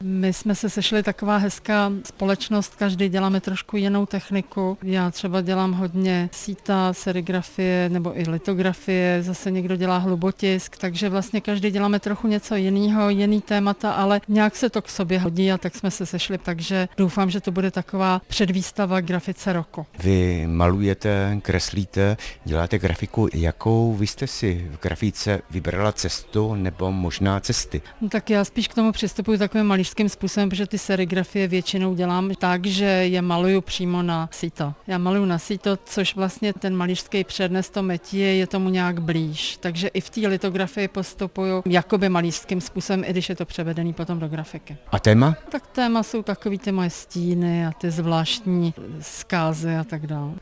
My jsme se sešli taková hezká společnost, každý děláme trošku jinou techniku. Já třeba dělám hodně síta, serigrafie nebo i litografie, zase někdo dělá hlubotisk, takže vlastně každý děláme trochu něco jiného, jiný témata, ale nějak se to k sobě hodí a tak jsme se sešli, takže doufám, že to bude taková předvýstava grafice roku. Vy malujete, kreslíte, děláte grafiku. Jakou vy jste si v grafice vybrala cestu nebo možná cesty? No tak já spíš k tomu přistupuji takovým malířským způsobem, protože ty serigrafie většinou dělám tak, že je maluju přímo na síto. Já maluju na síto, což vlastně ten malířský přednes to metí je tomu nějak blíž. Takže i v té litografii postupuju jakoby malířským způsobem, i když je to převedený potom do grafiky. A téma? Tak téma jsou takový ty moje stíny a ty zvláštní zkázy a tak dále.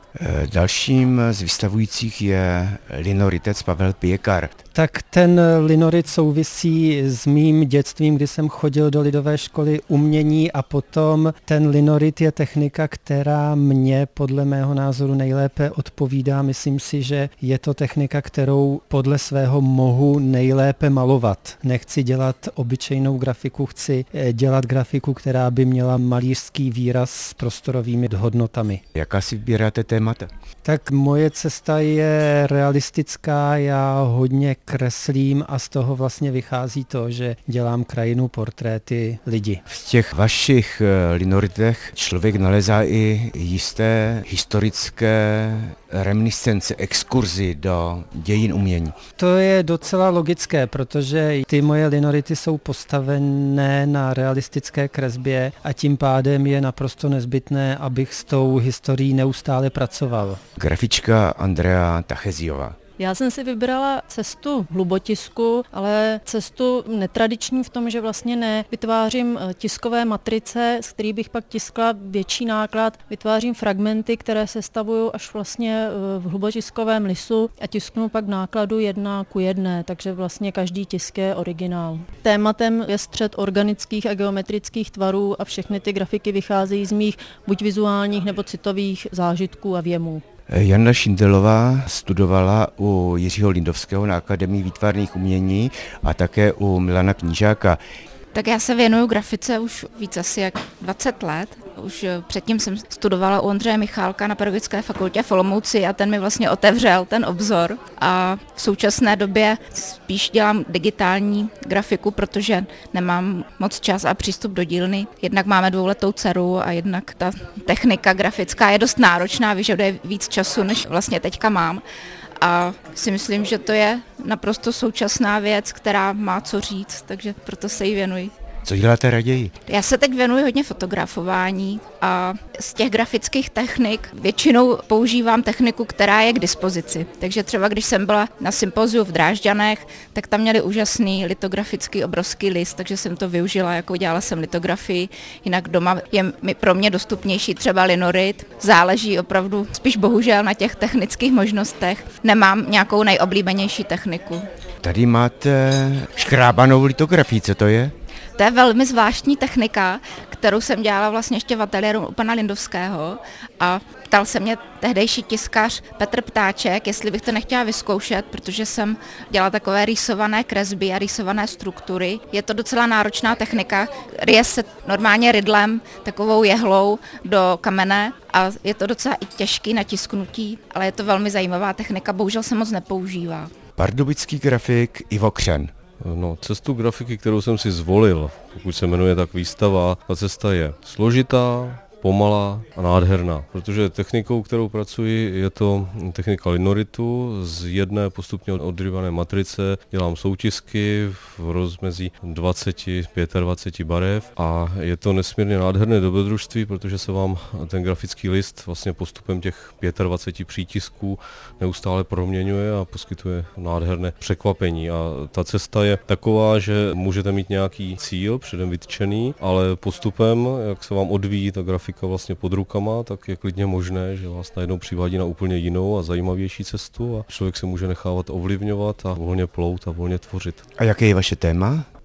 Dalším z vystavujících je linoritec Pavel Pěkar. Tak ten linorit souvisí s mým dětstvím, kdy jsem chodil do lidové školy umění a potom ten linorit je technika, která mě podle mého názoru nejlépe odpovídá. Myslím si, že je to technika, kterou podle svého mohu nejlépe malovat. Nechci dělat obyčejnou grafiku, chci dělat grafiku, která by měla malířský výraz s prostorovými hodnotami. Jaká si vybíráte témata? Tak moje cesta je realistická, já hodně kreslím a z toho vlastně vychází to, že dělám krajinu, portréty, lidi. V těch vašich linoritech člověk nalezá i jisté historické reminiscence, exkurzy do dějin umění. To je docela logické, protože ty moje linority jsou postavené na realistické kresbě a tím pádem je naprosto nezbytné, abych s tou historií neustále pracoval. Grafička Andrea Tacheziová. Já jsem si vybrala cestu hlubotisku, ale cestu netradiční v tom, že vlastně nevytvářím tiskové matrice, z kterých bych pak tiskla větší náklad. Vytvářím fragmenty, které sestavuju až vlastně v hlubotiskovém lisu a tisknu pak v nákladu 1:1, takže vlastně každý tisk je originál. Tématem je střet organických a geometrických tvarů a všechny ty grafiky vycházejí z mých buď vizuálních nebo citových zážitků a věmů. Jana Šindelová studovala u Jiřího Lindovského na Akademii výtvarných umění a také u Milana Knížáka. Tak já se věnuju grafice už víc asi jak 20 let. Už předtím jsem studovala u Ondřeje Michálka na Pedagogické fakultě v Olomouci a ten mi vlastně otevřel ten obzor. A v současné době spíš dělám digitální grafiku, protože nemám moc čas a přístup do dílny. Jednak máme 2letou dceru a jednak ta technika grafická je dost náročná, vyžaduje víc času, než vlastně teďka mám. A si myslím, že to je naprosto současná věc, která má co říct, takže proto se jí věnuji. Co děláte raději? Já se teď věnuji hodně fotografování a z těch grafických technik většinou používám techniku, která je k dispozici. Takže třeba když jsem byla na sympoziu v Drážďanech, tak tam měli úžasný litografický obrovský list, takže jsem to využila, jako dělala jsem litografii. Jinak doma je pro mě dostupnější třeba linorit. Záleží opravdu spíš bohužel na těch technických možnostech. Nemám nějakou nejoblíbenější techniku. Tady máte škrábanou litografii, co to je? To je velmi zvláštní technika, kterou jsem dělala vlastně ještě v ateliéru u pana Lindovského a ptal se mě tehdejší tiskař Petr Ptáček, jestli bych to nechtěla vyzkoušet, protože jsem dělala takové rýsované kresby a rýsované struktury. Je to docela náročná technika, ryje se normálně rydlem, takovou jehlou do kamene a je to docela i těžký na tisknutí, ale je to velmi zajímavá technika, bohužel se moc nepoužívá. Pardubický grafik Ivo Křen. No, cestu grafiky, kterou jsem si zvolil, pokud se jmenuje tak výstava, ta cesta je složitá, pomalá a nádherná, protože technikou, kterou pracuji, je to technika linoritu z jedné postupně odryvané matrice, dělám soutisky v rozmezí 20-25 barev a je to nesmírně nádherné dobrodružství, protože se vám ten grafický list vlastně postupem těch 25 přítisků neustále proměňuje a poskytuje nádherné překvapení a ta cesta je taková, že můžete mít nějaký cíl předem vytčený, ale postupem, jak se vám odvíjí ta grafika vlastně pod rukama, tak je klidně možné, že vás najednou přivádí na úplně jinou a zajímavější cestu a člověk se může nechávat ovlivňovat a volně plout a volně tvořit. A jaké je vaše téma?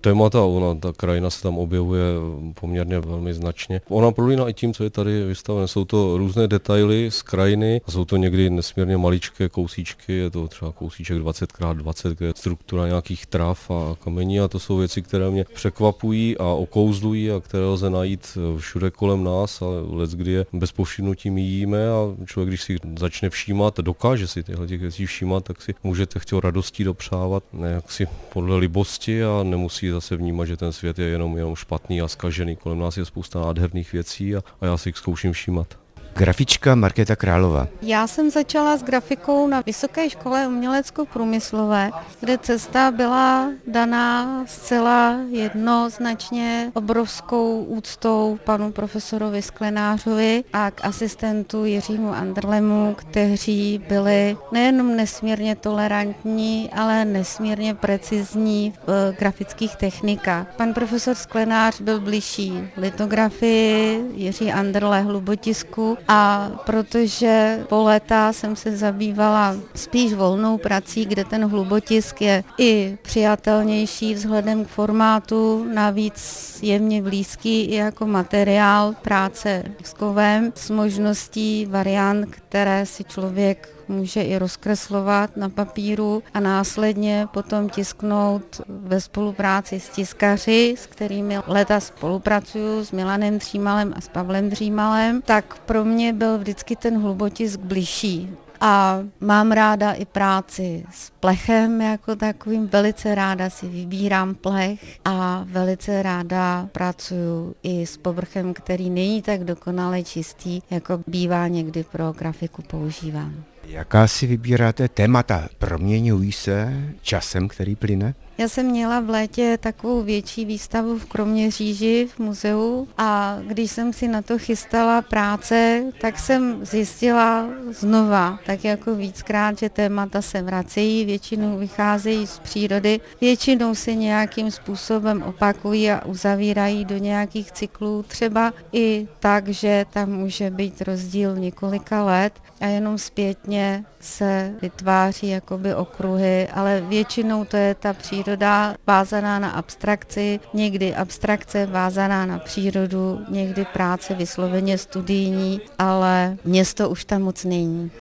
témata, ta krajina se tam objevuje poměrně velmi značně. Ona prolíná i tím, co je tady vystavené. Jsou to různé detaily z krajiny, a jsou to někdy nesmírně maličké kousíčky, je to třeba kousíček 20x20, kde je struktura nějakých trav a kamení, a to jsou věci, které mě překvapují a okouzlují a které lze najít všude kolem nás, ale leckdy je bez povšimnutí míjíme a člověk, když si začne všímat, dokáže si těchto věcí všímat, tak si může těchto radostí dopřávat jaksi podle libosti a nemusí zase vnímat, že ten svět je jenom špatný a zkažený. Kolem nás je spousta nádherných věcí a já si jich zkouším všímat. Grafička Markéta Králová. Já jsem začala s grafikou na Vysoké škole umělecko-průmyslové, kde cesta byla daná zcela jednoznačně obrovskou úctou panu profesorovi Sklenářovi a k asistentu Jiřímu Anderlemu, kteří byli nejenom nesmírně tolerantní, ale nesmírně precizní v grafických technikách. Pan profesor Sklenář byl bližší litografii, Jiří Anderle hlubotisku, a protože po léta jsem se zabývala spíš volnou prací, kde ten hlubotisk je i přijatelnější vzhledem k formátu, navíc je mně blízký i jako materiál práce s kovem s možností variant, které si člověk může i rozkreslovat na papíru a následně potom tisknout ve spolupráci s tiskaři, s kterými léta spolupracuju, s Milanem Dřímalem a s Pavlem Dřímalem, tak pro mě byl vždycky ten hlubotisk bližší. A mám ráda i práci s plechem jako takovým, velice ráda si vybírám plech a velice ráda pracuju i s povrchem, který není tak dokonale čistý, jako bývá někdy pro grafiku používám. Jaká si vybíráte témata? Proměňují se časem, který plyne? Já jsem měla v létě takovou větší výstavu v Kroměříži v muzeu a když jsem si na to chystala práce, tak jsem zjistila znova, tak jako víckrát, že témata se vracejí, většinou vycházejí z přírody, většinou se nějakým způsobem opakují a uzavírají do nějakých cyklů, třeba i tak, že tam může být rozdíl několika let a jenom zpětně se vytváří jakoby okruhy, ale většinou to je ta příroda vázaná na abstrakci, někdy abstrakce vázaná na přírodu, někdy práce vysloveně studijní, ale město už tam moc není.